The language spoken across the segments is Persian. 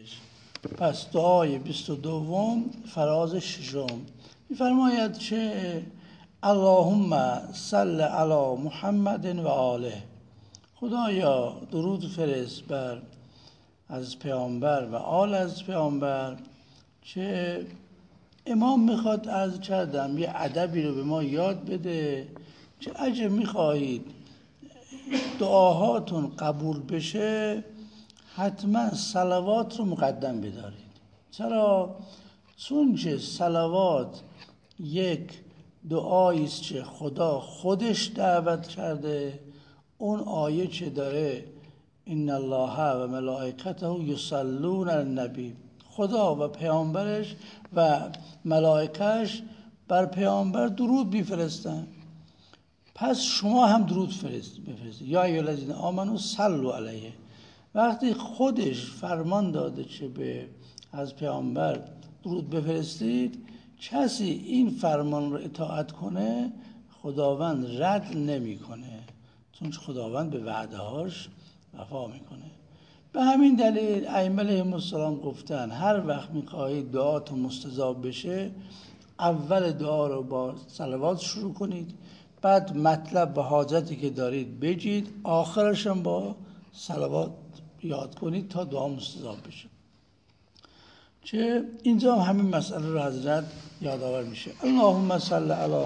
هستش. پس دعای 22 فراز 6 می‌فرماید که اللهم صل علی محمد و آله. خدایا درود فرست بر از پیامبر و آل از پیامبر. که امام میخواد عرض کردم یه ادبی رو به ما یاد بده که اگه میخواهید دعاهاتون قبول بشه حتما صلوات رو مقدم بدارید. چرا؟ چون که صلوات یک دعایی است که خدا خودش دعوت کرده. اون آیه که داره ان الله و ملائکته یصلون علی النبی، خدا و پیامبرش و ملائکهش بر پیامبر درود میفرستن. پس شما هم درود بفرستید. یا ایها الذین آمنوا صلوا علیه. وقتی خودش فرمان داده که به از پیامبر درود بفرستید، کسی این فرمان رو اطاعت کنه خداوند رد نمیکنه، چون خداوند به وعده‌هاش وفا میکنه. به همین دلیل ائمه علیهم السلام گفتن هر وقت میخواهید دعاتون مستجاب بشه اول دعا رو با صلوات شروع کنید، بعد مطلب و حاجتی که دارید بگید، آخرش هم با صلوات یاد کنید تا دعا مستجاب بشه. که اینجا همین مسئله رو حضرت یادآور میشه. اللهم صل علی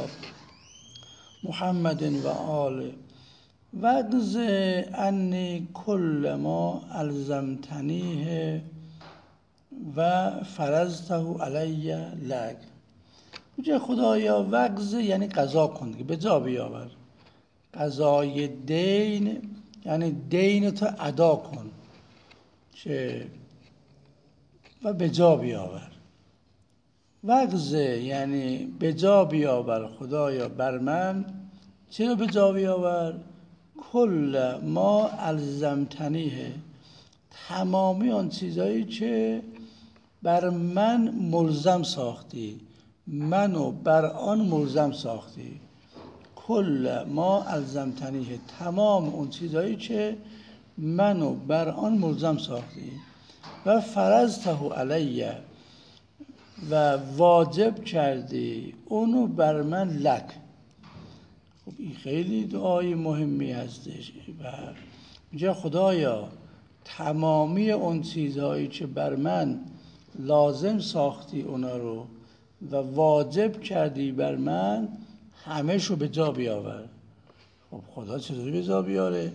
محمد و آله واجز انی کل ما الزمتنیه و فرضته علی لک. میگه خدایا وجز یعنی قضا کن، به جا بیاور. قضای دین یعنی دین تو ادا کن که و به جا بیاور. وجز یعنی به جا بیاور خدایا بر من. چرا به جا بیاور؟ کل ما الزمتنیه، تمامی آن چیزایی که بر من ملزم ساختی، منو بر آن ملزم ساختی. کل ما الزمتنیه، تمام اون چیزایی که منو بر آن ملزم ساختی. و فرضته علیه، و واجب کردی اونو بر من لک. خب این خیلی دعای مهمی هستش. و میگه خدایا تمامی اون چیزهایی که بر من لازم ساختی اونا رو و واجب کردی بر من همه شو به جا بیاور. خب خدا چطوری به جا بیاره؟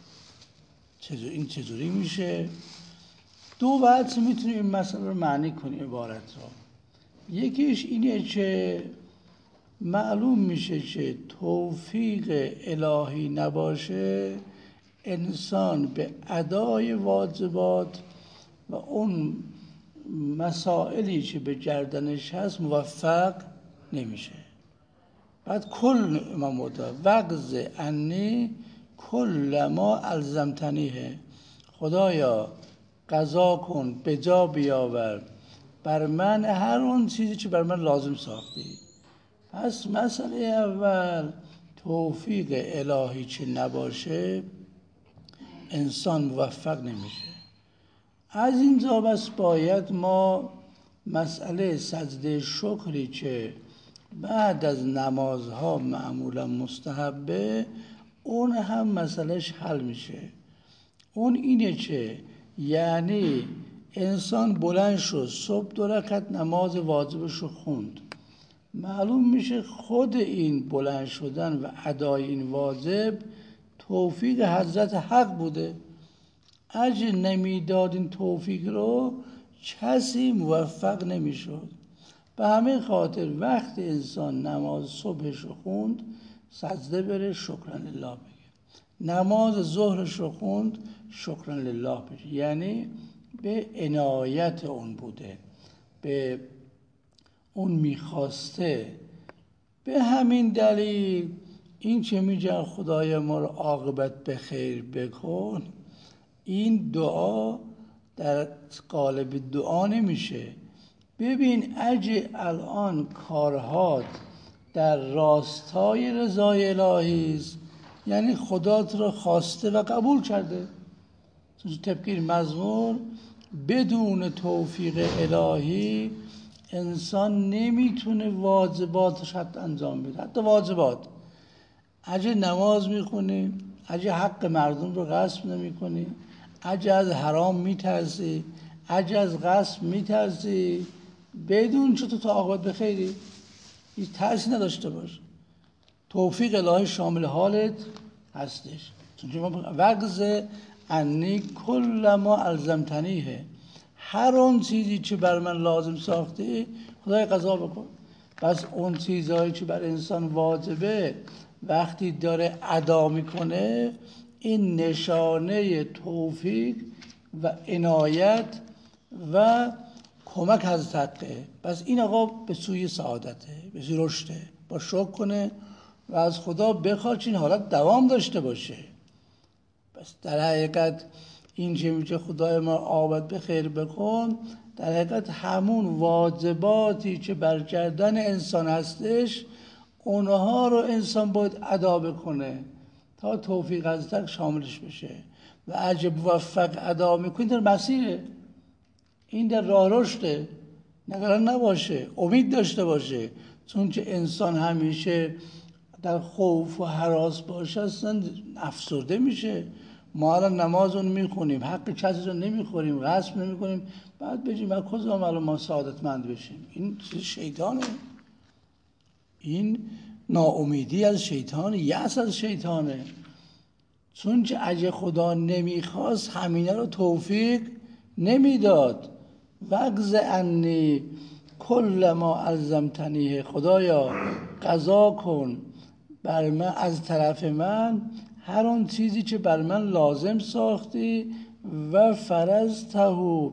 این چطوری میشه؟ دو وجه میتونیم این مسئله رو معنی کنیم عبارت رو. یکیش اینه که معلوم میشه که توفیق الهی نباشه انسان به ادای واجبات و اون مسائلی که به گردنش هست موفق نمیشه. بعد کل امام معتبر وجز انی کل ما الزمتنیه، خدایا قضا کن به جا بیاور بر من هر اون چیزی که بر من لازم ساختی. پس مسئله اول توفیق الهی که نباشه انسان موفق نمیشه. از اینجا بس باید ما مسئله سجده شکری که بعد از نمازها معمولا مستحبه اون هم مسئلهش حل میشه. اون اینه که یعنی انسان بلند شد صبح 2 رکعت نماز واجبش رو خوند، معلوم میشه خود این بلند شدن و ادای این واجب توفیق حضرت حق بوده. اگه نمیداد این توفیق رو کسی موفق نمیشد. به همین خاطر وقتی انسان نماز صبحش رو خوند سجده بره شکرا لله بگه، نماز ظهرش رو خوند شکرا لله بگه، یعنی به عنایت اون بوده، به اون میخواسته. به همین دلیل این که میگن خدای ما رو عاقبت به خیر بکن، این دعا در قالب دعا نمیشه. ببین اگه الان کارهات در راستای رضای الهی است یعنی خدا تو رو خواسته و قبول کرده. طبق این مزمور بدون توفیق الهی انسان نمیتونه واجباتش حتی انجام بده. حتی واجبات، اگه نماز میخونی، اگه حق مردم رو غصب نمیکنی، اگه از حرام میترسی، اگه از غصب میترسی، بدون چه تو تا عاقبت بخیری، هیچ ترسی نداشته باش، توفیق الهی شامل حالت هستش. وگز انی کل ما الزمتنیه، هر اون چیزی که بر من لازم ساختی خدای قضا بکن. پس اون چیزهایی که بر انسان واجبه وقتی داره ادا میکنه، این نشانه توفیق و عنایت و کمک از حقه. پس این آقا به سوی سعادته، به سوی رشده، با شکر کنه و از خدا بخواد این حالت دوام داشته باشه. پس در حقیقت این چه میگه خدای ما عاقبت به خیر بکن، در حقیقت همون واجباتی که بر گردن انسان هستش اونها رو انسان باید ادا بکنه تا توفیق از تک شاملش بشه. و اگه موفق ادا میکنی در مسیره، این در راه رشده، نگران نباشه، امید داشته باشه. چون که انسان همیشه در خوف و هراس باشه اصلا افسرده میشه. ما الان نماز اون میخونیم، حق کسی رو نمیخوریم، غصب نمیکنیم، بعد بگیم از کجا الان ما سعادتمند بشیم؟ این شیطانه، این ناامیدی از شیطانه، یأس از شیطانه. چون که اگه خدا نمیخواست همینه رو توفیق نمیداد. وگز انی کل ما الزمتنیه، خدایا قضا کن بر من، از طرف من، هر اون چیزی که بر من لازم ساختی و فرضته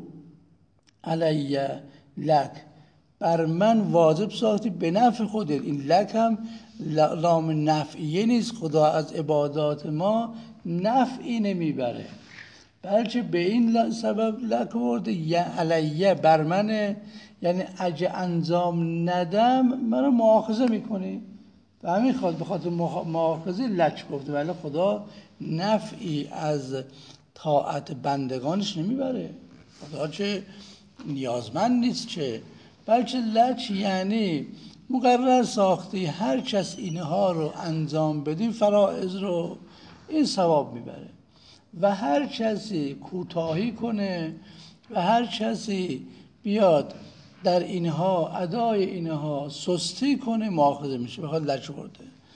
علیه لک، بر من واجب ساختی به نفع خودت. این لک هم لام نفعیه نیست، خدا از عبادات ما نفعی نمیبره، بلکه به این سبب لک ورده یا علیه، بر منه، یعنی اگه انجام ندم منو مؤاخذه میکنی. و همین به خاطر مؤاخذه لک گفته، ولی خدا نفعی از طاعت بندگانش نمیبره. خدا چه نیازمند نیست چه، بلکه لک یعنی مقرر ساختی هر کس اینها رو انجام بدیم، فرائض رو، این ثواب میبره. و هر کسی کوتاهی کنه و هر کسی بیاد در اینها ادای اینها سستی کنه مؤاخذه میشه. بخواد لچ برده.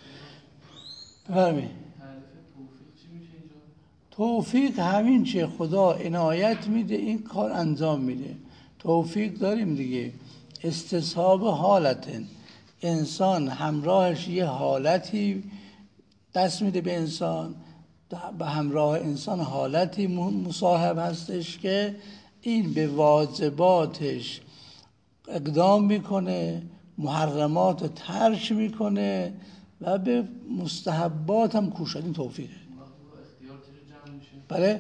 بفرمایید. توفیق همین چه خدا عنایت میده، این کار انجام میده. توفیق داریم دیگه، استصحاب حالتن، انسان همراهش یه حالتی دست میده به انسان، به همراه انسان حالتی مصاحب هستش که این به واجباتش اقدام میکنه، محرمات رو ترک میکنه و به مستحبات هم کوشد. این توفیقه. بله؟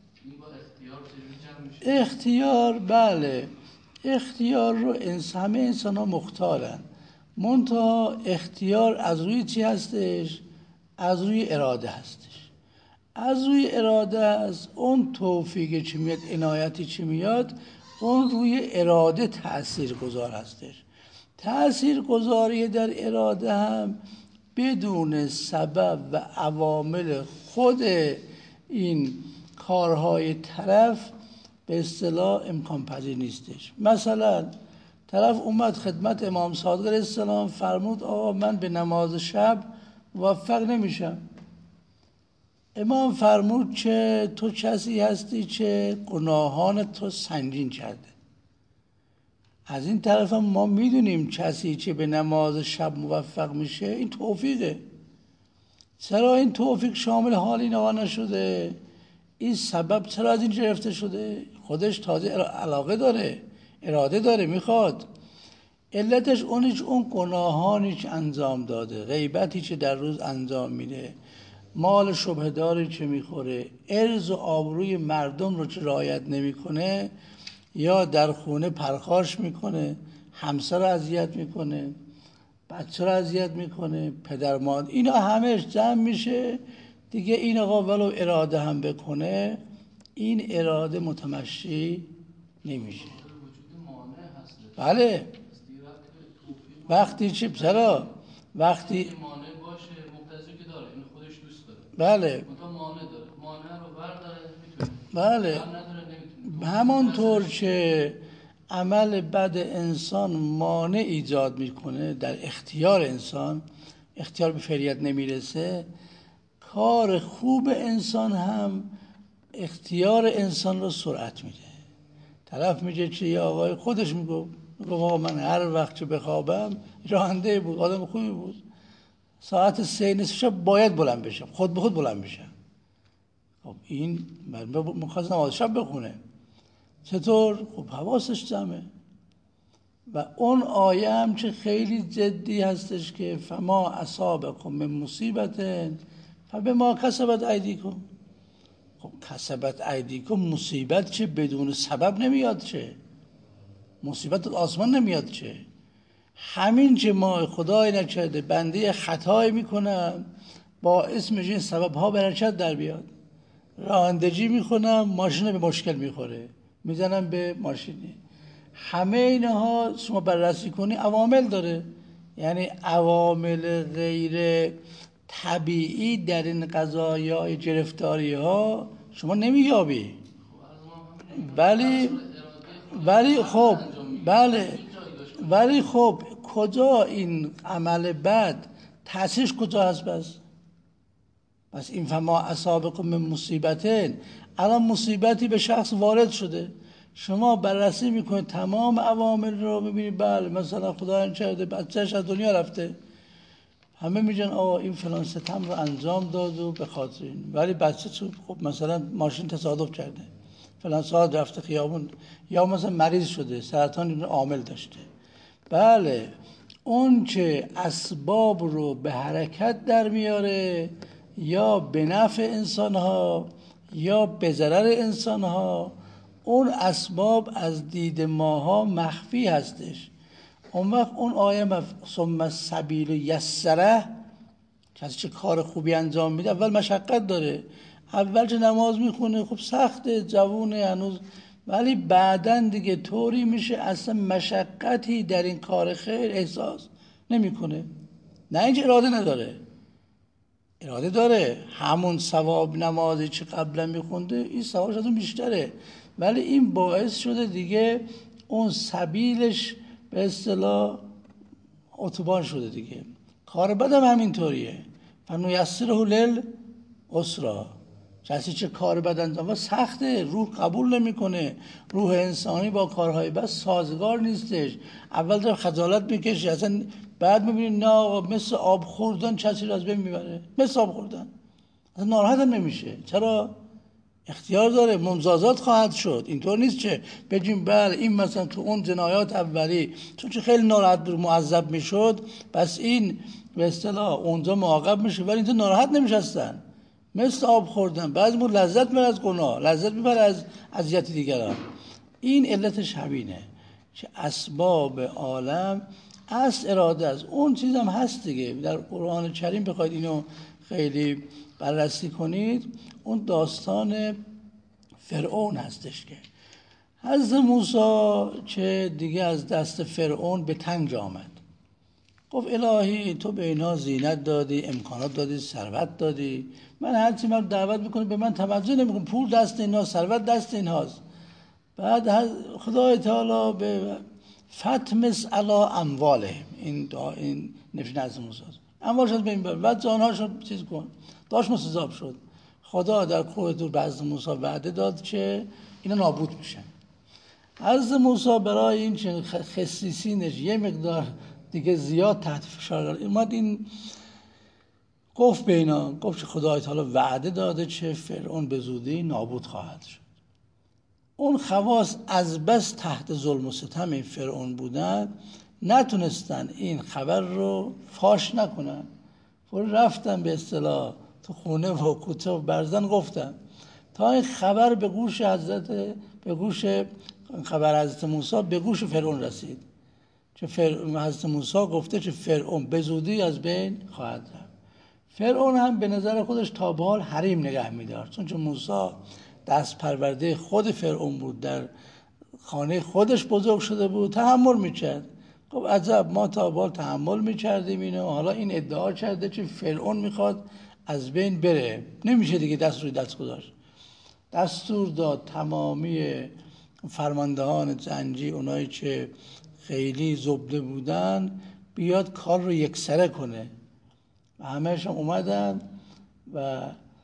اختیار، بله، اختیار رو همه انسان ها مختارن، منتها اختیار از روی چی هستش؟ از روی اراده هستش. از روی اراده است. اون توفیقی چی میاد، عنایتی چی میاد، اون روی اراده تأثیر گذار هستش. تأثیر گذاری در اراده هم بدون سبب و عوامل خود این کارهای طرف به اصطلاح امکان پذیر نیستش. مثلا طرف اومد خدمت امام صادق علیه السلام، فرمود آقا من به نماز شب موفق نمیشم. امام فرمود که تو کسی هستی که گناهان تو سنگین کرده. از این طرف هم ما میدونیم کسی که به نماز شب موفق میشه این توفیقه. چرا این توفیق شامل حال این آقا نشده؟ این سبب چرا از این گرفته شده؟ خودش تازه علاقه داره، اراده داره، میخواد. علتش اون گناهانی که انجام داده، غیبتی که در روز انجام میده، مال شبهداری که میخوره، عرض و آبروی مردم رو که رعایت نمیکنه، یا در خونه پرخاش میکنه، همسر رو اذیت میکنه، بچه رو اذیت میکنه، پدر مادر، اینا همش جمع میشه دیگه. این آقا ولو اراده هم بکنه، این اراده متمشی نمیشه. بله وقتی چرا وقتی مانع باشه مقتضی که داره این خودش دوست داره بله منتها مانع داره مانع رو برداره میتونه بله نداره نمیتونه. همانطور که عمل بد انسان مانع ایجاد میکنه در اختیار انسان، اختیار به فعلیت نمیرسه، کار خوب انسان هم اختیار انسان رو سرعت میده. طرف میگه چه یه آقای خودش میگه من هر وقت که بخوابم، راننده بود آدم خوبی بود، ساعت 3 نصف شب باید بلند بشم، خود به خود بلند بشم. خب این میخواست نماز شب بخونه، چطور؟ خب حواسش جمعه. و اون آیه هم که خیلی جدی هستش که فما اصابکم من مصیبت فبما کسبت ایدیکم. خب کسبت ایدیکم مصیبت چه بدون سبب نمیاد، چه مصیبت آسمان نمیاد، چه همین که ما خدای نکرده بنده خطایی میکنم باعث میشه سبب ها برکت در بیاد. رانندگی میکنم ماشین به مشکل میخوره، میزنم به ماشینی. همه اینها شما بررسی کنی عوامل داره، یعنی عوامل غیر طبیعی در این قضایای گرفتاری ها شما نمییابی. ولی خب بله، ولی خب کجا این عمل بد تأثیرش کجا هست؟ بس این فما اصابکم من مصیبتین، الان مصیبتی به شخص وارد شده، شما بررسی میکنید تمام عوامل رو میبینید، بله مثلا خدا نکرده بچه‌ش از دنیا رفته، همه میگن آقا این فلان ستم رو انجام داد و به خاطر این، ولی بچه خب مثلا ماشین تصادف کرده، فلان ساعت رفته خیابون، یا مثلا مریض شده، سرطان عامل داشته. بله اون که اسباب رو به حرکت در میاره یا به نفع انسانها یا به ضرر انسانها، اون اسباب از دید ماها مخفی هستش. اون وقت اون آیه ثم السبیل یسره، کسی چه کار خوبی انجام میده اول مشقت داره، اول که نماز میخونه خب سخته، جوونه هنوز، ولی بعدن دیگه طوری میشه اصلا مشقتی در این کار خیر احساس نمیکنه. نه اینکه اراده نداره، اراده داره، همون ثواب نمازی که قبلا میخونده این ثوابش از اون بیشتره، ولی این باعث شده دیگه اون سبیلش به اصطلاح اتوبان شده دیگه. کار بدم همینطوریه، فنیسره للعسری، کسی چه کار بد انجام و سخته، روح قبول نمیکنه، روح انسانی با کارهای بد سازگار نیستش، اول در خجالت میکشه، اصلا بعد میبینی نه مثل آب خوردن کسی رو از بین میبره، مثل آب خوردن، اصلا ناراحت هم نمیشه. چرا؟ اختیار داره، ممزازات خواهد شد. اینطور نیست که بگیم بله این مثلا تو اون جنایات اولی چون که خیلی ناراحت معذب میشد پس این به اصطلاح اونجا معاقب میشه، ولی اینجا ناراحت نمیشستن، مثل آب خوردن. بعضیمون لذت میبره از گناه، لذت میبره از اذیت دیگران. این علتش همینه که اسباب عالم اصل اراده است. اون چیز هم هست دیگه در قرآن کریم، بخواید اینو خیلی بررسی کنید، اون داستان فرعون هستش که حضرت موسی که دیگه از دست فرعون به تنگ آمد، گفت الهی تو به اینا زینت دادی، امکانات دادی، ثروت دادی، من هرچی من دعوت میکنم به من توجه نمیکنم، پول دست اینا، ثروت دست اینهاست. بعد خدای تعالی به فتمس علی اموالهم، این نفی از موسی، اموالشون به این بر و جانهاشون چیز کن، داشت مستضاب شد. خدا در کوه طور به حضرت موسی وعده داد که اینا نابود میشن. حضرت موسی برای این که خصیصینش یه مقدار دیگه زیاد تحت فشار اومد، این گفت به اینا، گفت که خدای تعالی وعده داده که فرعون به زودی نابود خواهد شد. اون خواص از بس تحت ظلم و ستم این فرعون بودن نتونستن این خبر رو فاش نکنن، رفتن به اصطلاح تو خونه و کوچه و برزن گفتن تا این خبر به گوش خبر حضرت موسی به گوش فرعون رسید که حضرت موسی گفته که فرعون به زودی از بین خواهد رفت. فرعون هم به نظر خودش تا به حال حریم نگه می‌داشت، چون موسی دست پرورده خود فرعون بود در خانه خودش بزرگ شده بود، تحمل میکرد. خب عجب، ما تا بال تحمل میکردیم اینو، حالا این ادعا کرده که فرعون میخواد از بین بره، نمیشه دیگه دست روی دست گذاشت. دستور داد تمامی فرماندهان زنجی، اونایی که خیلی زبده بودن، بیاد کار رو یکسره کنه. و همه‌شون اومدن و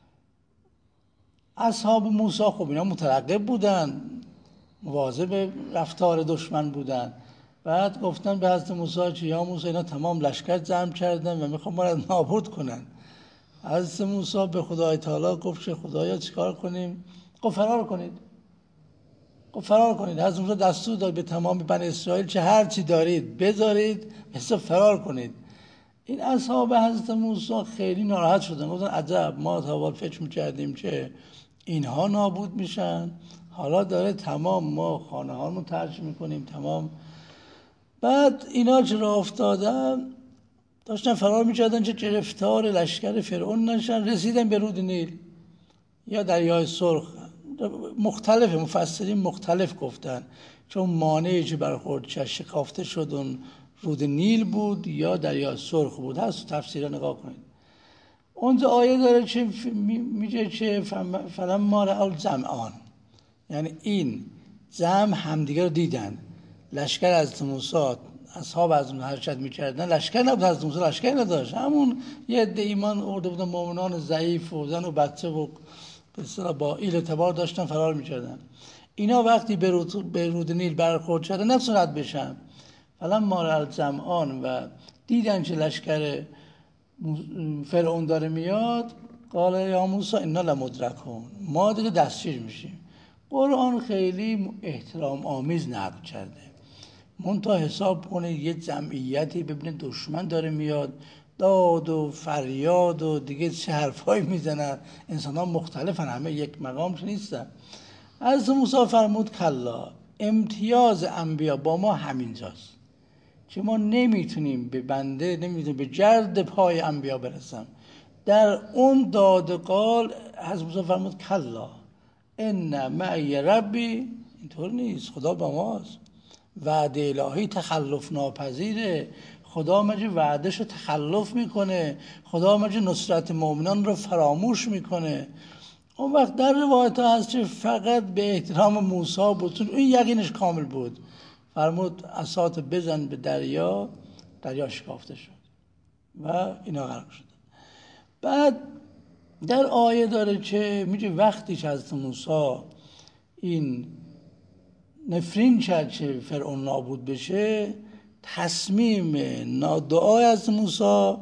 اصحاب موسی خب اینا مترقب بودن، مواظب رفتار دشمن بودن. بعد گفتن به حضرت موسی که یا موسی اینا تمام لشکر جمع کردن و میخوام ما رو نابود کنن. حضرت موسی به خدای تعالی گفت که خدایا چیکار کنیم؟ گفت فرار کنید. گفت فرار کنید. حضرت موسی دستور داد به تمام بنی اسرائیل که هر چی دارید بذارید، مثل فرار کنید. این اصحاب حضرت موسی خیلی ناراحت شدن، گفتن عجب، ما تا اول فکر می‌کردیم که اینها نابود میشن، حالا داره تمام ما خانه هامون ترک میکنیم تمام. بعد اینا که راه افتادن داشتن فرار میکردن که گرفتار لشکر فرعون نشن. رسیدن به رود نیل یا دریای سرخ. مختلف مفسرین مختلف گفتن، چون مانعی که برخورد که شکافته شد اون رود نیل بود یا دریای سرخ بود، هست تفسیر نگاه کنید. اونجا آیه داره که میگه که فلما رأوا الجمعان، یعنی این جمع همدیگه رو دیدن. لشکر از موسی، اصحاب از اون حرکت میکردن، لشکر نبود، از موسی لشکر نداشت، همون یه عده ایمان آورده بودن، مؤمنان ضعیف و زن و بچه و با ایل اعتبار داشتن فرار میکردن. اینا وقتی به رود نیل برخورد شدن نفس رد بشن، فلما رأوا الجمعان و دیدن که لشکر فرعون داره میاد، قال یا موسی انا لمدرکون، ما دیگه دستگیر میشیم. قرآن خیلی احترام آمیز نقل کرده، منتها حساب کنه یه جمعیتی ببینه دشمن داره میاد، داد و فریاد و دیگه چه حرفایی میزنن، انسان ها مختلفن، همه یک مقام نیستن. از موسی فرمود کلا، امتیاز انبیا با ما همینجاست که ما نمیتونیم به بنده، نمیتونیم به جرد پای انبیا برسم. در اون دادقال از موسی فرمود کلا ان معی ربی، اینطور نیست، خدا با ماست. وعده الهی تخلف ناپذیره، خدا مگه وعدش رو تخلف میکنه؟ خدا مگه نصرت مؤمنان رو فراموش میکنه؟ اون وقت در روایت ها هست که فقط به احترام موسی بود، چون این یقینش کامل بود، فرمود عصات بزن به دریا، دریا شکافته شد و اینا غرق شد. بعد در آیه داره که میگه وقتی که حضرت موسی این نفرین کرد که فرعون نابود بشه، تصمیم دعای از موسی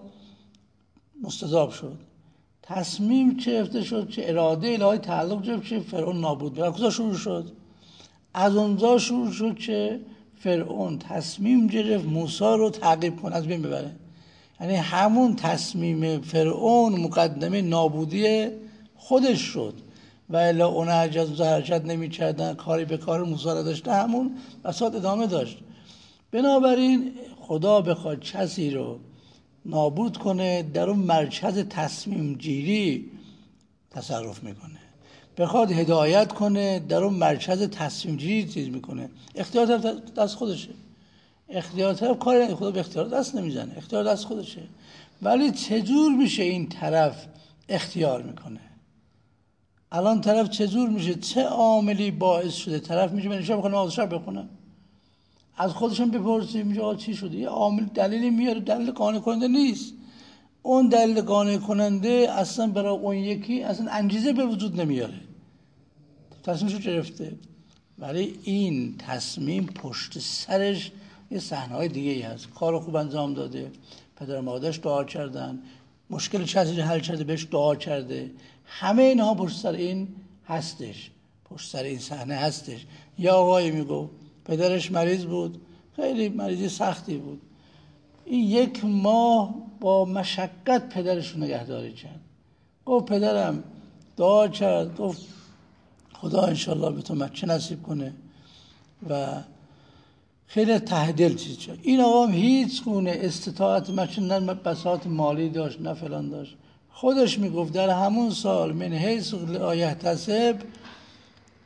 مستجاب شد. تصمیم گرفته شد که اراده الهی تعلق گرفت که فرعون نابود بشه. کجا شروع شد؟ از اونجا شروع شد که فرعون تصمیم گرفت موسی رو تعقیب کنه، از بین ببره. یعنی همون تصمیم فرعون مقدمه نابودی خودش شد، و الا اون عجز حرکت نمی کردن، کاری به کار موسی داشته، همون بساط ادامه داشت. بنابراین خدا بخواد کسی رو نابود کنه، در اون مرکز تصمیم گیری تصرف میکنه. بخواد هدایت کنه، در اون مرکز تصمیم گیری چیز میکنه. اختیار دست خودشه. اختیار طرف کاری نداره، خدا به اختیار دست نمیزنه، اختیار دست خودشه. ولی چجور میشه این طرف اختیار میکنه؟ الان طرف چجور میشه؟ چه عاملی باعث شده طرف میشه من شب بخونه شب بخونه؟ از خودشون بپرسید میشه آقا چی شده؟ یه عامل دلیلی میاره، دلیل قانع کننده نیست. اون دلیل قانع کننده اصلا برای اون یکی اصلا انگیزه به وجود نمیاره، تصمیمشو گرفته. ولی این تصمیم پشت سرش یه صحنه‌های دیگه ای هست. کار خوب انجام داده، پدر مادرش دعا کردن، مشکل چیزی حل کرده بهش دعا کرده، همه اینها پشت سر این هستش، پشت سر این صحنه هستش. یا آقایی میگو پدرش مریض بود، خیلی مریضی سختی بود، این 1 ماه با مشقت پدرش رو نگهداری کرد. گفت پدرم دعا کرد، گفت خدا انشالله به تو مچه نصیب کنه و خیلی ته دل چیز شد. این آقا هیچ گونه استطاعت مچه، نه بساط مالی داشت نه فلان داشت. خودش میگفت در همون سال من حیث لا یحتسب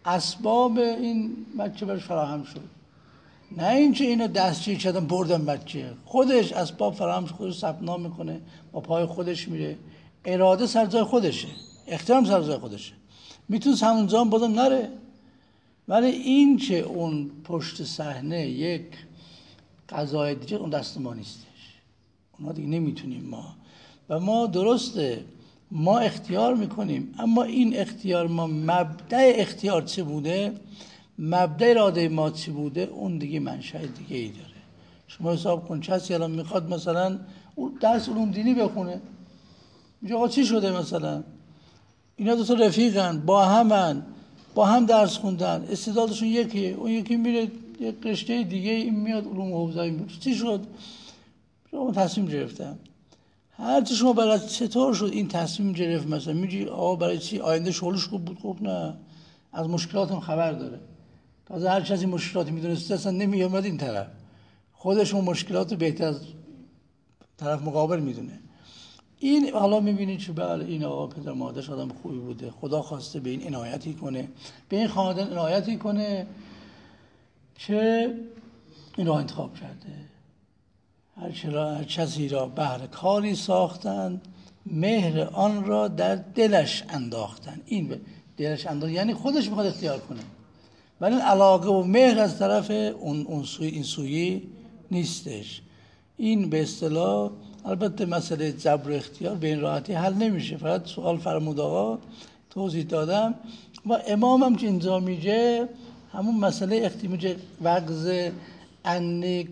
اسباب این بچه برش فراهم شد، نه اینکه اینو دستچین کردن بردن بچه، خودش اسباب فراهم شد، خودش ثبت نام میکنه، با پای خودش میره، اراده سر جای خودشه، احترام سر جای خودشه، میتونست همونجا هم بازم نره. ولی این که اون پشت صحنه یک قضای دیگه، اون دست ما نیستش، اونا دیگه نمیتونیم ما. و ما درسته ما اختیار میکنیم، اما این اختیار ما مبدأ اختیار چه بوده، مبدأ اراده ما چه بوده، اون دیگه منشأ دیگه ای داره. شما حساب کن کسی الان میخواد مثلا درس علوم دینی بخونه، میگه آقا چی شده، مثلا اینا دو تا رفیقن، با هم درس خوندن، استعدادشون یکیه، اون یکی میره یک رشته دیگه، این میاد علوم حوزه‌ای، چی شد؟ شما تصمیم گرفتم. هرچی شما برای چطور شد این تصمیم گرفت، مثلا میگی آقا برای چی، آینده شغلش خوب بود، خب نه، از مشکلاتم خبر داره، تازه هر چیزی مشکلاتی میدونسته اصلا نمیامد این طرف، خودشون مشکلات بهتر از طرف مقابل میدونه. این حالا میبینید که بله این آقا پدر مادرش آدم خوبی بوده، خدا خواسته به این عنایتی کنه، به این خاندان عنایتی کنه که این را انتخاب کرده. هر کسی را بهر کاری ساختند، مهر آن را در دلش انداختن. این به دلش انداختن یعنی خودش میخواد اختیار کنه، ولی علاقه و مهر از طرف اون سوی این سویی نیستش. این به اصطلاح البته مسئله جبر اختیار به این راحتی حل نمیشه، فقط سوال فرمود آقا توضیح دادم. و امامم که اینجا میگه همون مسئله اختیار وقض انی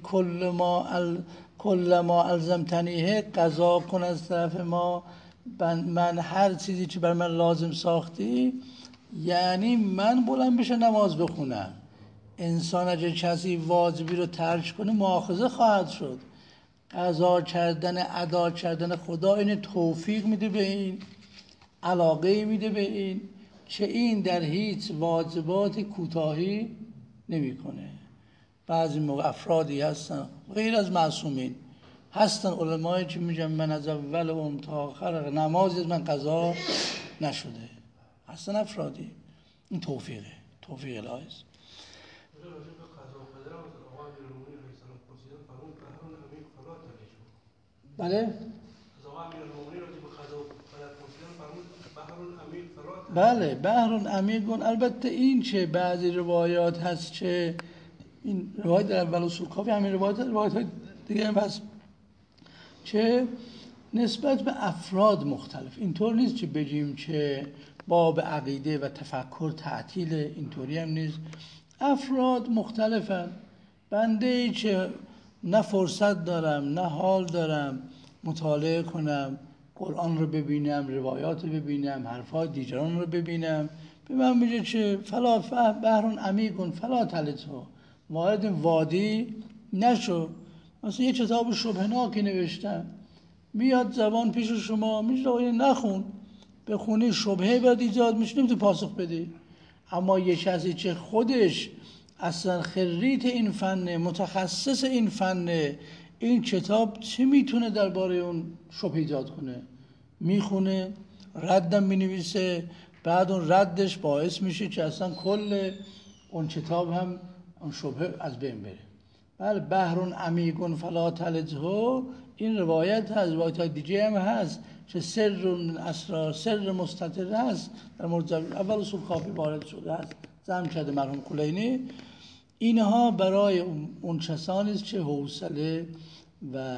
کل ما الزمتنیه، قضا کن از طرف ما من هر چیزی که بر من لازم ساختی، یعنی من بلند بشه نماز بخونم. انسان اگه کسی واجبی رو ترک کنه مؤاخذه خواهد شد. قضا کردن ادا کردن خدا این توفیق میده به این، علاقه میده به این که این در هیچ واجبات کوتاهی نمیکنه. بعضی موقع افرادی هستن غیر از معصومین هستن، علمایی که میگن من از اول تا آخر نمازی از من قضا نشده، هستن افرادی. این توفیق الهی است. بله بله بحر عمیق. البته این چه بعضی روایات هست که این روایت در اول اصول کافی، همین روایت های دیگه هم هست که نسبت به افراد مختلف، اینطور نیست که بگیم که باب عقیده و تفکر تعطیل، اینطوری هم نیست. افراد مختلفن، بنده ای که نه فرصت دارم نه حال دارم مطالعه کنم، قرآن رو ببینم، روایات رو ببینم، حرفای دیگران رو ببینم، به من میگه که فلا بحر عمیق فلا تلجه، وارد وادی نشو. مثلا یه کتاب شبهناکی نوشتم، میاد زبان پیش شما میگه آقا نخون، بخونی شبهه باید ایجاد میشه، نمیتونی پاسخ بدی. اما یه کسی که خودش اصلا خریت این فنه، متخصص این فنه، این کتاب چه میتونه درباره اون شبهه ایجاد کنه، میخونه، ردم مینویسه، بعد اون ردش باعث میشه که اصلا کل اون کتاب هم اون شبهه از بین بره. بله بحر عمیق فلا تلجه، این روایت هست، روایت های دیگه هم هست که سر اسرار، سر مستتر هست در مورد اول اصول کافی وارد شده هست، زم کرده مرحوم کلینی. اینها برای اون کسانی است که حوصله و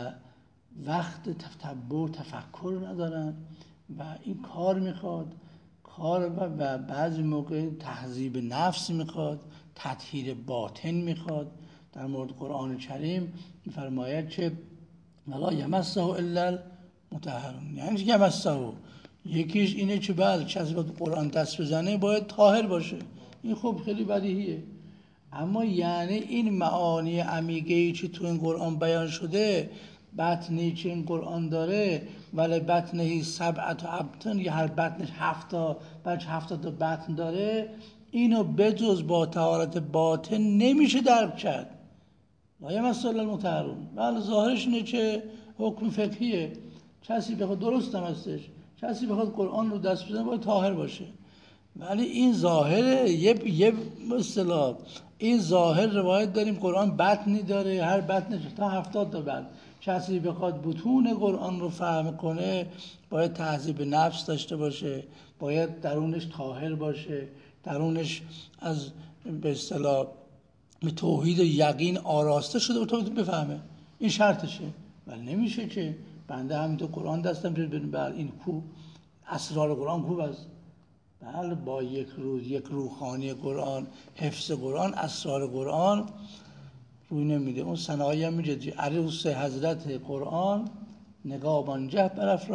وقت تتبع تفکر ندارن و این کار میخواد، کار و بعضی موقع تهذیب نفس میخواد، تطهیر باطن میخواد. در مورد قرآن کریم میفرماید که ولا یمسه الا المطهرون، یعنی چه یمسه؟ یکیش اینه که بله کسی باید قرآن دست بزنه باید طاهر باشه، این خب خیلی بدیهیه. اما یعنی این معانی عمیقی که تو این قرآن بیان شده، بطنی که این قرآن داره، ولی بطنهی 7 ابطن، یا هر بطنش 7 تا بطن داره، اینو بجز با طهارت باطن نمیشه درک کرد. لا یمسه الا المطهرون. بله ظاهرش اینه که حکم فقهیه، کسی بخواد، درست هم هستش، کسی بخواد قرآن رو دست بزنه باید طاهر باشه. ولی این ظاهر یه اصطلاح، این ظاهر روایت داریم قرآن بطنی داره، هر بطنش تا 70 تا بطن. کسی بخواد بطون قرآن رو فهم کنه باید تهذیب نفس داشته باشه، باید درونش طاهر باشه، درونش از به اصطلاح توحید و یقین آراسته شده تا بفهمه. این شرطشه. ولی نمیشه که بنده همینطور قرآن دستم شد ببین بله این کو اسرار قرآن خوب است. بله با یک روحانی قرآن، حفظ قرآن، اسرار قرآن روی نمیده. اون صنایع هم میگه عروس حضرت قرآن نگاه بانجه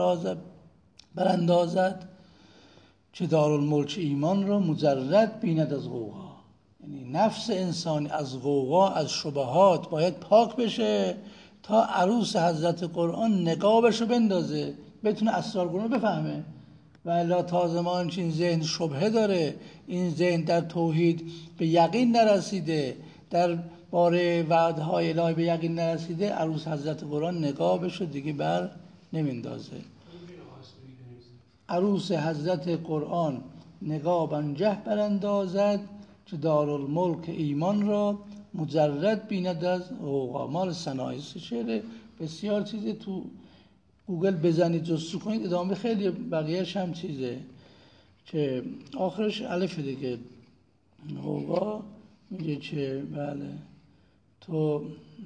براندازد که دارالملک ایمان را مجرد بیند از غوغا. یعنی نفس انسانی از غوغا، از شبهات باید پاک بشه تا عروس حضرت قرآن نقابش رو بندازه، بتونه اسرار قرآن بفهمه. و الا تا زمان که این ذهن شبهه داره، این ذهن در توحید به یقین نرسیده، در باره وعدهای الهی به یقین نرسیده، عروس حضرت قرآن نقابش رو دیگه بر نمیندازه. عروس حضرت قرآن نقاب انجه براندازد که دارالملک ایمان را مجرد بیند از غوغا. مال صنایع شعر بسیار چیزه، تو گوگل بزنید جستجو کنید ادامه خیلی بقیهش هم چیزه که آخرش الف دیگه. غوغا میگه که بله تو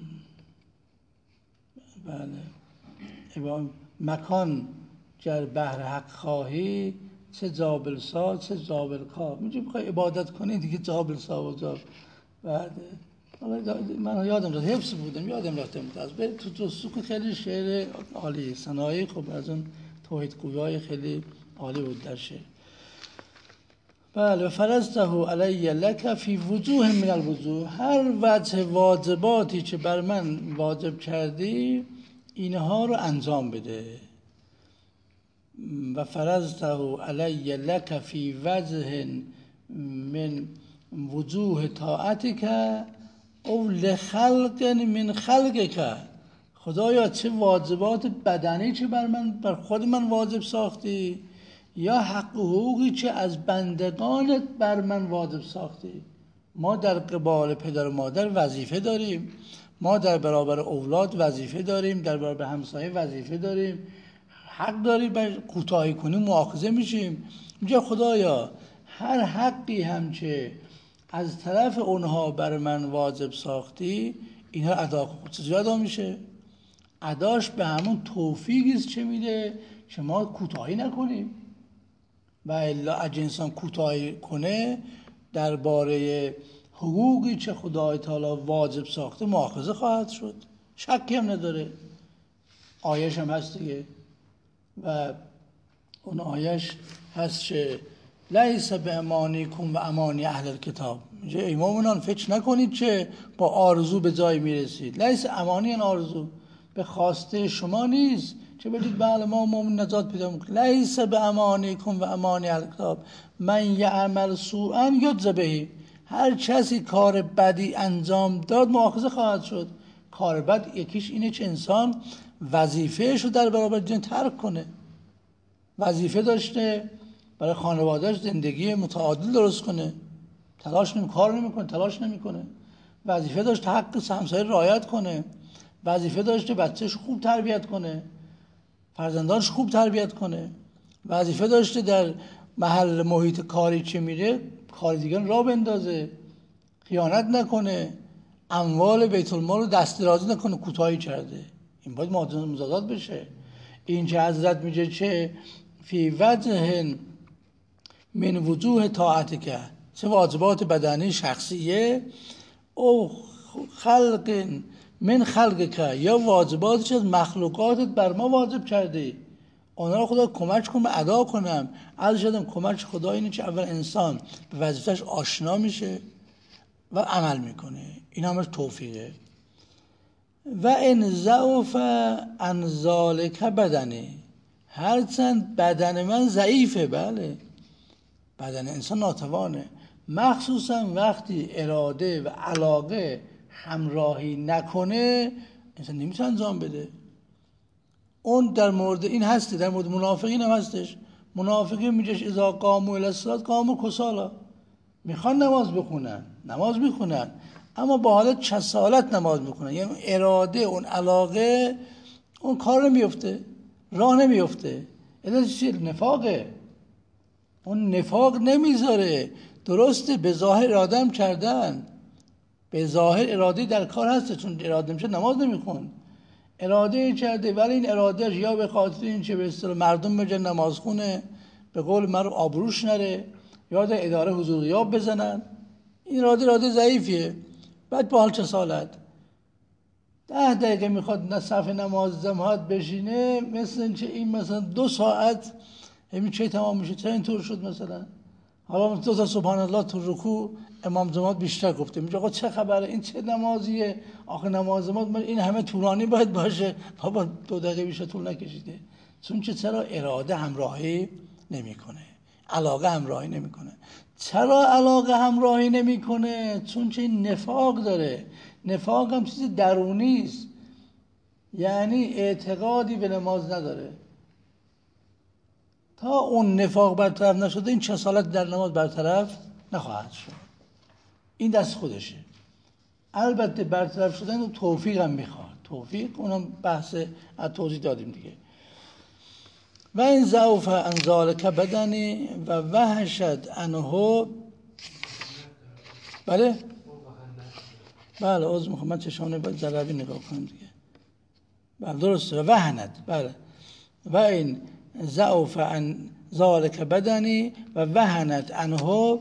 بله مکان گر بحر حق خواهی چه جابل سا چه جابل کا. میگه بخوای عبادت کنی دیگه جابل سا و جابل. بعد من یادم رفت، حفظ بودم یادم رفته از برید تو جستجو. خیلی شعر عالی، صنایع خب از اون توحید گویای خیلی عالی بود در شعر. بله فرضته علی لک فی وجوه من الوجوه، هر وجه واجباتی که بر من واجب کردی اینها رو انجام بده. و فرضته علی لک فی وجه من وجوه طاعتک او لخلق من خلقک. خدایا چه واجبات بدنی چه بر خود من واجب ساختی، یا حق و حقوقی چه از بندگانت بر من واجب ساختی. ما در قبال پدر و مادر وظیفه داریم، ما در برابر اولاد وظیفه داریم، در برابر همسایه وظیفه داریم. حق داری بر کوتاهی کنیم مؤاخذه میشیم. میگه خدایا هر حقی هم که از طرف اونها بر من واجب ساختی اینها ادا کن. چجوری ادا میشه؟ اداش به همون توفیقی است چه میده که ما کوتاهی نکنیم. و الا اگه انسان کوتاهی کنه درباره حقوقی که خدای تعالی واجب ساخته مؤاخذه خواهد شد، شکی هم نداره. آیش هم هست دیگه، و اون آیش هست که لیس به امانیکم و امانی اهل الکتاب. میگه ای مومنان فکر نکنید که با آرزو به جای میرسید. لیس امانی ان آرزو، به خواسته شما نیست که بگید بله ما مومن نجات پیدا میکنیم. لیس به امانیکم و امانی اهل الکتاب من یعمل سوءا یجزی به. هر کسی کار بدی انجام داد مؤاخذه خواهد شد. کار بد یکیش اینه که انسان وظیفه‌اش رو در برابر دین ترک کنه. وظیفه داشته برای خانواده‌اش زندگی متعادل درست کنه، کار نمیکنه، تلاش نمیکنه. وظیفه داشته حق همسایه رعایت کنه، وظیفه داشته بچه‌ش خوب تربیت کنه، فرزندانش خوب تربیت کنه، وظیفه داشته در محل محیط کاری که میره کار دیگران را بندازه، خیانت نکنه، اموال بیت المال رو دست درازی نکنه. کوتاهی کرده، این باید مجازات بشه. این که حضرت میگه چه فی وجه من وجوه طاعتک، چه واجبات بدنی شخصیه، او خلق من خلقک، یا واجباتی که از مخلوقاتت بر ما واجب کرده اونا رو خدا کمک کن به ادا کنم. از شدم کمک خدا اینه که اول انسان به وظیفه‌اش آشنا میشه و عمل میکنه، این همش توفیقه. و ان ضعف عن ذلک بدنه، هرچند بدن من ضعیفه، بله بدن انسان ناتوانه، مخصوصا وقتی اراده و علاقه همراهی نکنه انسان نمیتونه انجام بده. اون در مورد این هستی، در مورد منافقین هم هستش. منافقین میگه اذا قاموا الی الصلاة قاموا کسالا، میخوان نماز بخونن، نماز میخونن اما با حالت کسالت نماز میخونن، یعنی اراده اون علاقه اون کار نمیفته، راه نمیفته. این چیه؟ نفاقه. اون نفاق نمیذاره. درسته به ظاهر اراده هم کردن، به ظاهر اراده در کار هسته، چون اراده میشه نماز نمیخون، اراده کرده ولی این اراده یا به خاطر این چه به اصطلاح مردم بجن نماز خونه، به قول معروف آبروش نره، یا در اداره حضور غیاب بزنن، این اراده ضعیفیه. بعد با حال کسالت 10 دقیقه میخواد صف نماز جماعت بشینه، مثل اینکه این مثلا 2 ساعت همین چه تمام میشه. چرا اینطور شد؟ مثلا حالا 2 تا سبحان الله تو رکوع امام جماعت بیشتر گفته، میگه آقا چه خبره، این چه نمازیه؟ آخه نماز ما این همه طولانی باید باشه؟ بابا 2 دقیقه بیشتر طول نکشیده. چرا اراده همراهی نمیکنه، علاقه همراهی نمیکنه. چرا علاقه همراهی نمیکنه؟ چون چه نفاق داره. نفاق هم چیز درونی است، یعنی اعتقادی به نماز نداره. تا اون نفاق برطرف نشده این کسالت در نماز برطرف نخواهد شد. این دست خودشه. البته برطرف شدن توفیق هم میخواد، توفیق اونم بحث از توضیح دادیم دیگه. و این ضعف عن ذلک بدنی و وحشت عنه. بله عذر میخوام، من چشمانه باید ضربی نگاه کنم دیگه. بله درسته. و وهنت، بله. و این ضعف عن ذلک بدنی و وهنت عنه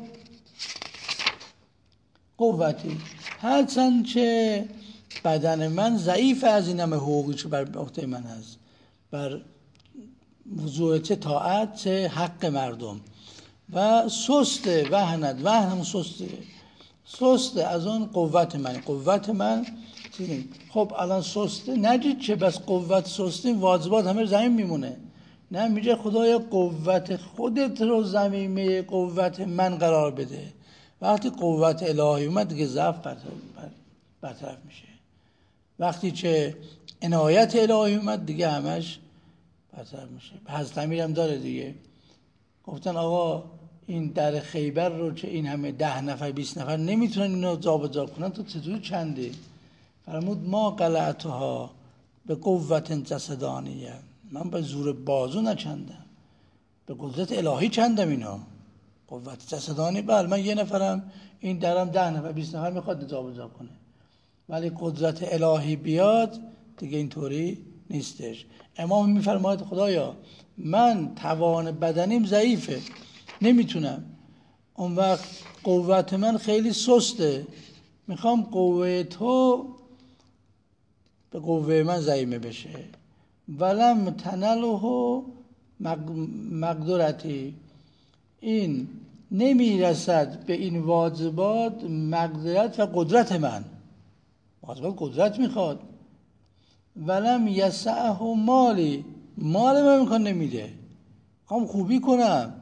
قوتی. هرچند که بدن من ضعیف از این همه حقوقی که بر عهده من هست، بر موضوع چه طاعت چه حق مردم، و سسته. وهن هم سسته از اون قوت من چیزی. خب الان سسته نجید که بس قوت سسته واجبات همه زمین میمونه، نه میگه خدایا قوت خودت رو زمینه قوت من قرار بده. وقتی قوت الهی اومد دیگه ضعف برطرف میشه. وقتی که عنایت الهی اومد دیگه همش برطرف میشه. حضرت امیر هم داره دیگه، گفتن آقا این در خیبر رو که این همه 10 نفر 20 نفر نمیتونن اینو جابجا کنن، تو چطوری چنده؟ فرمود ما قلعتها به قوت جسدانیه، من به زور بازو نچندم، به قدرت الهی چندم اینا. قوت جسدانی بله من یه نفرم، این درم 10 نفر 20 نفر میخواد جابجا کنه، ولی قدرت الهی بیاد دیگه اینطوری نیستش. امام میفرماید خدایا من توان بدنیم ضعیفه نمیتونم، اون وقت قوت من خیلی سسته، میخوام قوه تو به قوه من ضعیمه بشه. ولم تنله مقدرتی، این نمیرسد به این واجبات مقدرت و قدرت من. واجبات قدرت میخواد. ولم یسعه مالی، مال من میخواد نمیده، میخوام خوبی کنم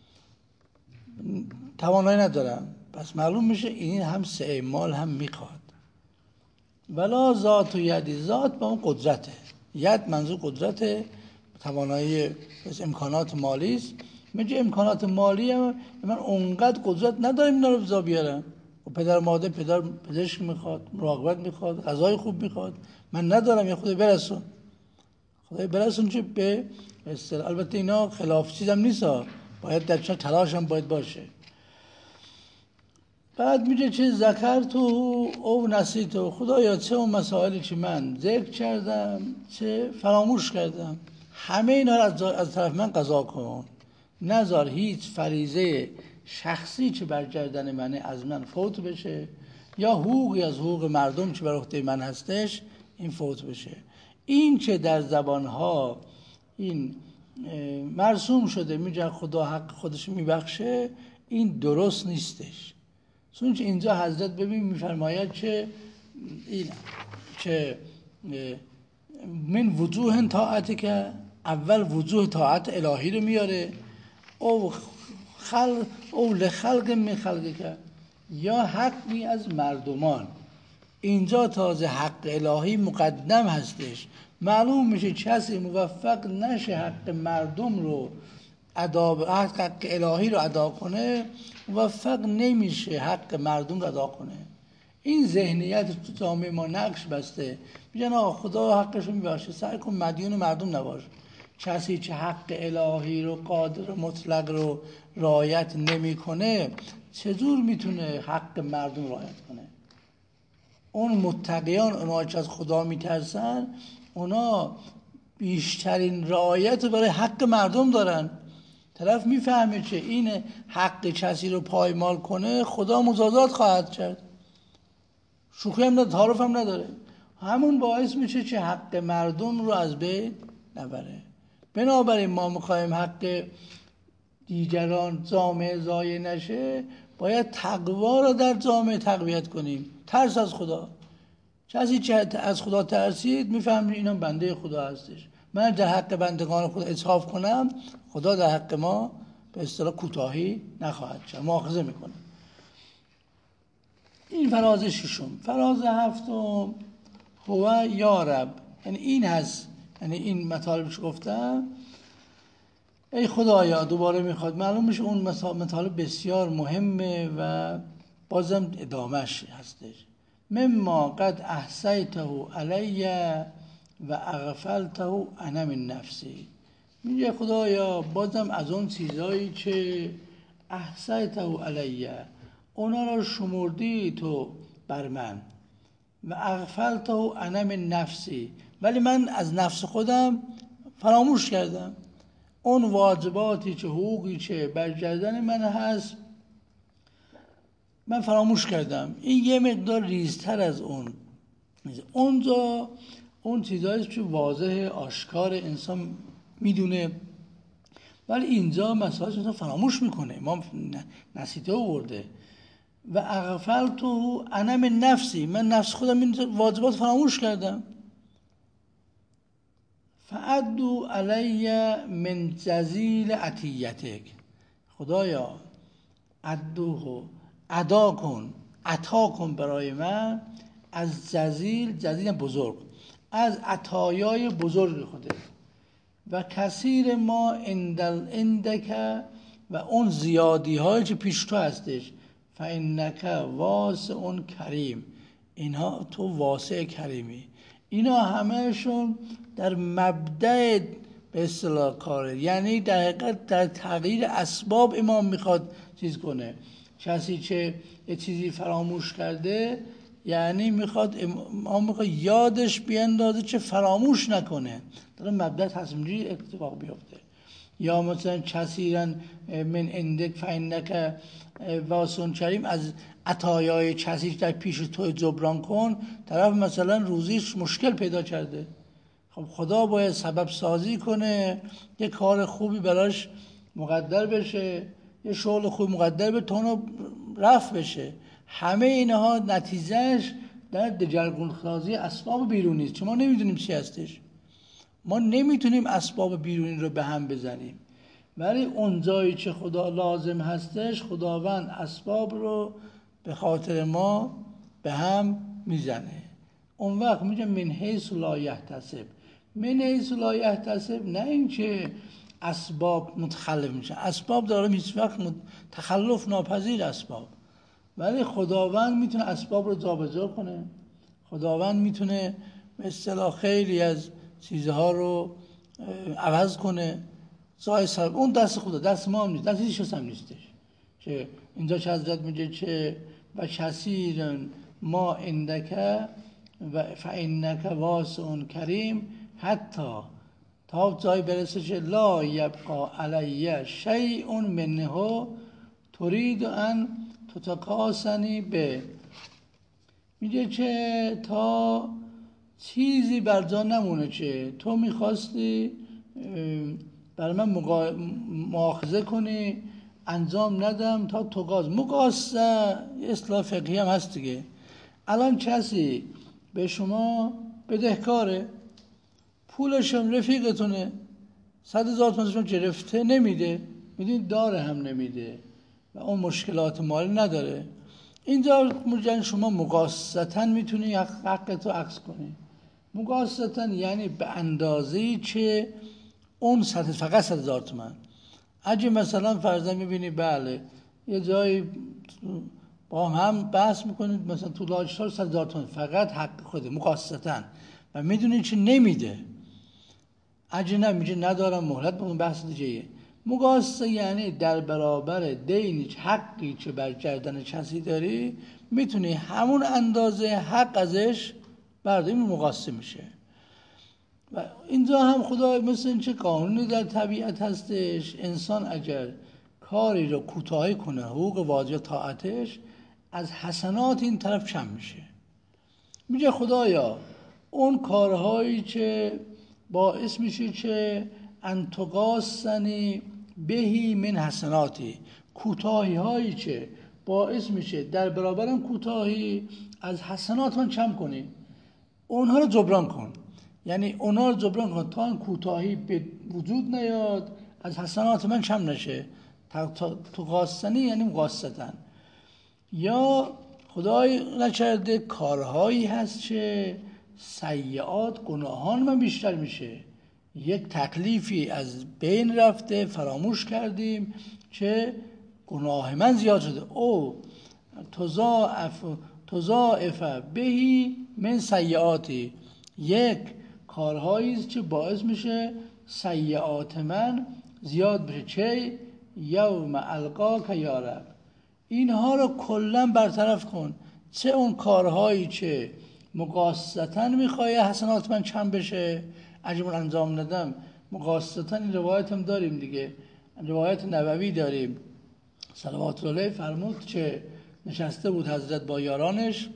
توانایی ندارم، پس معلوم میشه این هم سعی مال هم میخواد. ولا ذات و یدی، ذات با اون قدرته، ید منظور قدرته، توانایی امکانات مالی است. میگه امکانات مالی هم من اونقدر قدرت ندارم اینا رو بزا بیارم. پدر مادر، پدرش میخواد، مراقبت میخواد، غذای خوب میخواد، من ندارم. یا خدای برسون چه به اصطلاح. البته اینا خلاف چیزم نیست، باید در چه تلاش هم باید باشه. بعد میگه چه ذکرتو او نسیتو، خدایا چه اون مسائلی که من ذکر کردم چه فراموش کردم، همه اینا رو از طرف من قضا کن. نذار هیچ فریضه شخصی که بر گردن منه از من فوت بشه، یا حقوقی از حقوق مردم که بر عهده من هستش این فوت بشه. این که در زبانها این مرسوم شده میگن خدا حق خودش میبخشه، این درست نیستش. چون اینجا حضرت ببین میفرماید که این که من وجوه طاعتی، که اول وجوه طاعت الهی رو میاره، او لخلق من خلقی، که یا حقی از مردمان. اینجا تازه حق الهی مقدم هستش. معلوم میشه کسی موفق نشه حق مردم رو حق الهی رو ادا کنه موفق نمیشه حق مردم رو ادا کنه. این ذهنیت تو جامعه ما نقش بسته. میگن آقا خدا حقش رو میبخشه، سعی کن مدیون مردم نباش. کسی که حق الهی رو قادر مطلق رو رعایت نمیکنه چجور میتونه حق مردم رعایت کنه؟ اون متقیان، اونا که از خدا میترسن، اونا بیشترین رعایت برای حق مردم دارن. طرف میفهمه که این حق کسی رو پایمال کنه خدا مجازات خواهد کرد، شوخی هم نداره، تعارف هم نداره. همون باعث میشه که حق مردم رو از بین نبره. بنابراین ما میخوایم حق دیگران جامعه ضایع نشه، باید تقوا رو در جامعه تقویت کنیم. ترس از خدا. کسی که از خدا ترسید میفهمید اینا بنده خدا هستش. من در حق بندگان خدا اسراف کنم، خدا در حق ما به اصطلاح کوتاهی نخواهد کرد، مؤاخذه میکنه. این فراز ششم. فراز هفتم هو یا رب، یعنی این هست، یعنی این مطالبش گفتم ای خدایا. دوباره میخواد معلوم میشه اون مطالب بسیار مهمه و بازم ادامهش هستش. مما قد احصیته علی و اغفلته انا من نفسی. میگه خدایا بازم از اون چیزایی که احصیته علی، اونا رو شمردی تو بر من، و اغفلته انا من نفسی، ولی من از نفس خودم فراموش کردم. اون واجباتی که حقوقی که بر گردن من هست من فراموش کردم. این یه مقدار ریزتر از اونجا اون چیزایی که واضح آشکار انسان میدونه، ولی اینجا مسائل انسان فراموش میکنه. ما نسیته آورده و اغفلته انا من نفسی، من نفس خودم این واجبات فراموش کردم. فعدو علی من جزیل عطیتک. خدایا عدوه ادا کن، عطا کن برای من از جزیل بزرگ، از عطایای بزرگ خودت، و کثیر ما عندک، و اون زیادی هایی که پیش تو هستش. فانک واسع کریم، اینها تو واسع کریمی. اینا همهشون در مبدأ به اصطلاح کاره، یعنی در حقیقت در تغییر اسباب امام میخواد چیز کنه. کسی که یه چیزی فراموش کرده، یعنی میخواد یادش بیندازه چه فراموش نکنه، در مبدأ تصمیم گیری اتفاق بیفته. یا مثلا کثیرا من عندک فانک واسع کریم، از عطایای کسی در پیش تو جبران کن. طرف مثلا روزیش مشکل پیدا کرده، خب خدا باید سبب سازی کنه یه کار خوبی براش مقدر بشه، یه شغل خوبی مقدر به تو رفع بشه. همه اینها نتیجهش در دگرگون سازی اسباب بیرونی است. چون ما نمیدونیم چی هستش، ما نمیتونیم اسباب بیرونی رو به هم بزنیم، ولی اون جایی که خدا لازم هستش خداوند اسباب رو به خاطر ما به هم میزنه. اون وقت میگه من حیث لا یحتسب. من حیث لا یحتسب، نه اینکه اسباب متخلف میشن، اسباب داره هیچ وقت تخلف ناپذیر اسباب، ولی خداوند میتونه اسباب رو جابجا کنه. خداوند میتونه به اصطلاح خیلی از چیزها رو عوض کنه. اون دست خدا، دست ما هم نیست، دست هیچ کس هم نیستش. که اینجا چه حضرت میگه که و کثیر ما عندک و فانک واسع کریم، حتی تا جای برسه که لا یبقى علی شیء منه ترید ان تتقاسنی به. میگه که تا چیزی بر جا نمونه که تو میخواستی برای من مؤاخذه کنی، انجام ندم تا تقاس. مقاسه اصطلاح فقهی هم هست دیگه. الان کسی به شما بدهکاره، پولش هم رفیقتونه، 100,000 تومان گرفته نمیده، میدونید داره هم نمیده و اون مشکلات مالی نداره. اینجا شما مقاسطاً میتونی حقتو عکس کنی. مقاسطاً یعنی به اندازه‌ای که اون فقط 100,000 تومان، اگه مثلا فرضاً میبینی بله یه جایی با هم بحث میکنید مثلا تو لاج‌ها 100,000 تومان فقط حق خوده مقاصدتاً و میدونی چی نمیده، اگه نمیگه ندارم مهلت بگم بحث دیگه. مقاصده یعنی در برابر دینی حقی که بر گردن کسی داری میتونی همون اندازه حق ازش برداری، مقاصده میشه. و اینجا هم خدا مثل این چه قانونی در طبیعت هستش، انسان اگر کاری رو کوتاهی کنه حقوق واجب طاعتش از حسنات این طرف کم میشه. میگه خدایا اون کارهایی که باعث میشه که انتقاصنی بهی من حسناتی، کوتاهی هایی که باعث میشه در برابرم کوتاهی از حسنات من کم کنی، اونها رو جبران کن. یعنی اونها رو جبران کن تا این کوتاهی به وجود نیاد، از حسنات من کم نشه. تو قاصنی یعنی مقاصدن. یا خدای نکرده کارهایی هست که سیئات گناهان من بیشتر میشه، یک تکلیفی از بین رفته فراموش کردیم که گناه من زیاد شده، او تضاعف بهی من سیئاتی، یک کارهایی است که باعث میشه سیئات من زیاد بشه. چه یوم القاک یا رب، اینها رو کلا برطرف کن. چه اون کارهایی که مقاصدتاً میخوای حسنات من کم بشه اگه من انجام ندم، مقاصدتاً این روایت هم داریم دیگه، روایت نبوی داریم صلوات الله علیه فرمود که نشسته بود حضرت با یارانش،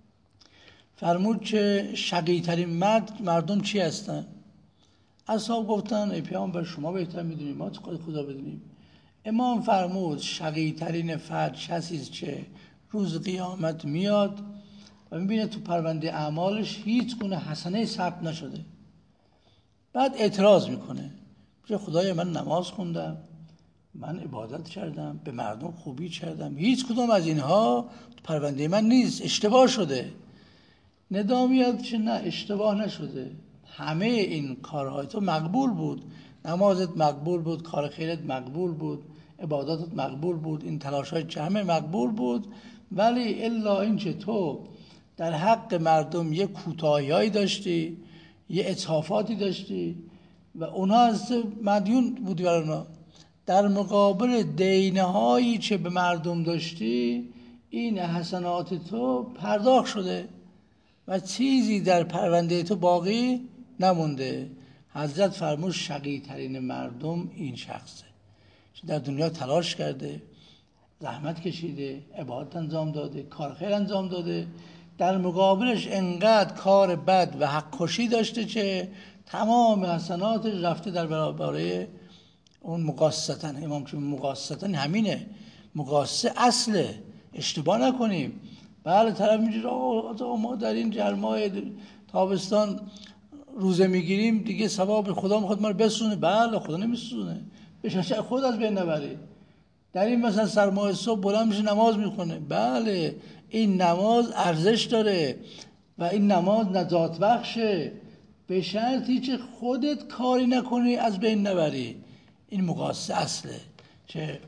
فرمود که شقی ترین مردم چی هستن؟ اصحاب گفتن ای پیامبر شما بهتر میدونید، ما چه خدا بدونیم. امام فرمود شقی ترین فرد کسی است که روز قیامت میاد و میبینه تو پرونده اعمالش هیچ گونه حسنه ثبت نشده. بعد اعتراض میکنه، میگه خدایا من نماز خوندم، من عبادت کردم، به مردم خوبی کردم، هیچ کدام از اینها تو پرونده من نیست، اشتباه شده. ندا میاد که نه اشتباه نشده، همه این کارهای تو مقبول بود، نمازت مقبول بود، کار خیرت مقبول بود، عباداتت مقبول بود، این تلاش‌های همه مقبول بود، ولی الا اینکه تو در حق مردم یه کوتاهی‌هایی داشتی، یه اطرافاتی داشتی و اونها از مدیون بودی برای اونها، در مقابل دینهایی که به مردم داشتی این حسنات تو پرداخت شده و چیزی در پرونده تو باقی نمونده. حضرت فرمود شقی ترین مردم این شخصه که در دنیا تلاش کرده، زحمت کشیده، عبادت انجام داده، کار خیر انجام داده، در مقابلش انقدر کار بد و حق کشی داشته که تمام حسناتش رفته در برابر اون مقاصدتن. امام که مقاصدتن همینه، مقاصد اصله، اشتباه نکنیم. بله طرف میگه آقا ما در این گرمای تابستان روزه میگیریم دیگه ثواب خدا میخواد ما رو بسونه. بله خدا نمیسونه، بشه خود از بین نبری. در این مثلا سرمای صبح بلند میشه نماز میخونه، بله این نماز ارزش داره و این نماز نجات بخشه، به شرطی که خودت کاری نکنی از بین نبری. این مقاصد اصله که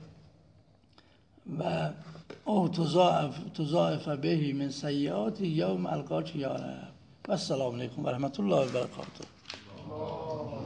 و او تضاعف بهی من سیئات یوم القاک یا رب. و السلام علیکم و رحمت الله و برکاته.